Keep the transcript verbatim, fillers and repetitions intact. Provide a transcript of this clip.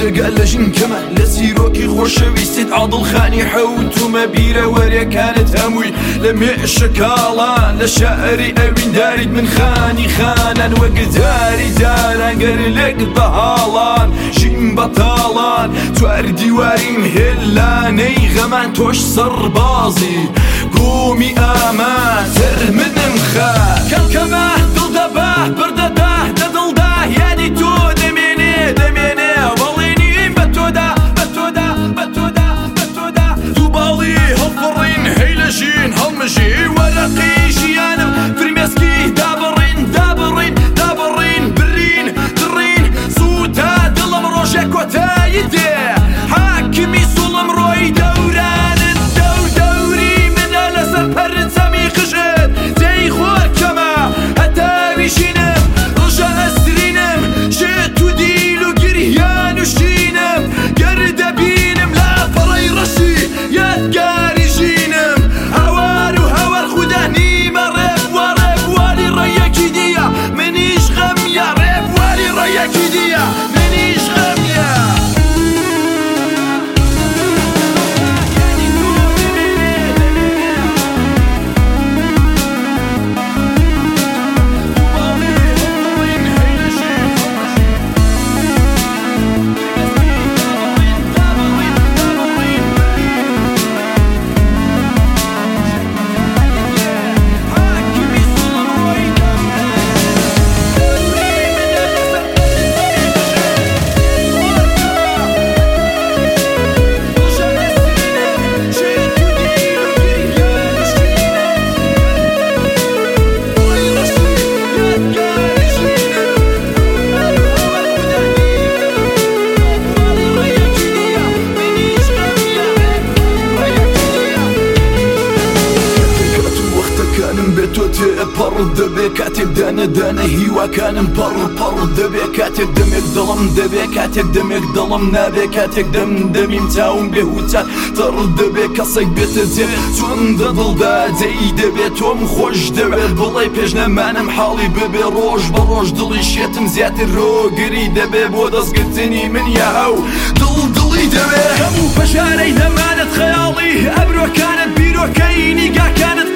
جێگا لە ژینکەمە لە سیرۆکی خۆشەویستیت عادڵخانی حەوتومە بیرە وەریەکانت هەمووی لە مێشکاڵان لە شەعری ئەوینداریت من خانی خانان وەگداری دارانگەر لێک بەهاڵان ژین بەتاڵان توار دیواریم هێلانەی غەمان تۆش سەربازی گومی ئامان تر منم خات کەمکەمە دڵدەبە بردەدا دەدڵدا یادی تۆ دەمێنێ دەمێنێ بەڵێنیم بە تۆدا بە تۆدا بە تۆدا بە تۆدا دوو باڵی هەڵفڕین هەی لە ژین هەڵمژی وەرەقی ژیانم فرمێسکی دابڕین دابڕین دابڕین برین دڕین سووتە دڵم ڕۆژێک کۆتایی دێ حاکمی سوڵم ڕۆی دەورانت دەو دەوری منە لەسەر پەرچەمی قژت دەی خۆرکەمە هەتاویشینم ڕژە ئەسرینم شێت و دیل و گریان و شینم گەردەبینم لا پەڕەی ڕەشی یادگاری ژینم هەوار و هەوار خودا نیمە ڕێبوە ڕێبواری ڕێیەکی دیە منیش غەمیە ڕێبواری ڕێیەکی دیە منیش غەمیە پەڕ دەبێ کاتێک دانە دانە هیواکانم پەڕ پەڕ دەبێ کاتێک دەمێک دڵم دەبێ کاتێک دەمێک دڵم نابێ کاتێک دەم دەمیم چاوم بێهوچات تەڕ دەبێ کەسێک بێتە جێ چۆن دەدڵدا جێی دەبێت تۆم خۆش دەوێت بڵێ پێش نەمانم حاڵی ببێ ڕۆژ بە ڕۆژ دڵی شێتم زیاتر ڕۆگری دەبێ بۆ دەستگرتنی من یا هەو دڵ دڵی دەوێ هەموو پەژارەی دەمانت خەیاڵی ئەبرۆکانت بیرۆکەی نیگاکانت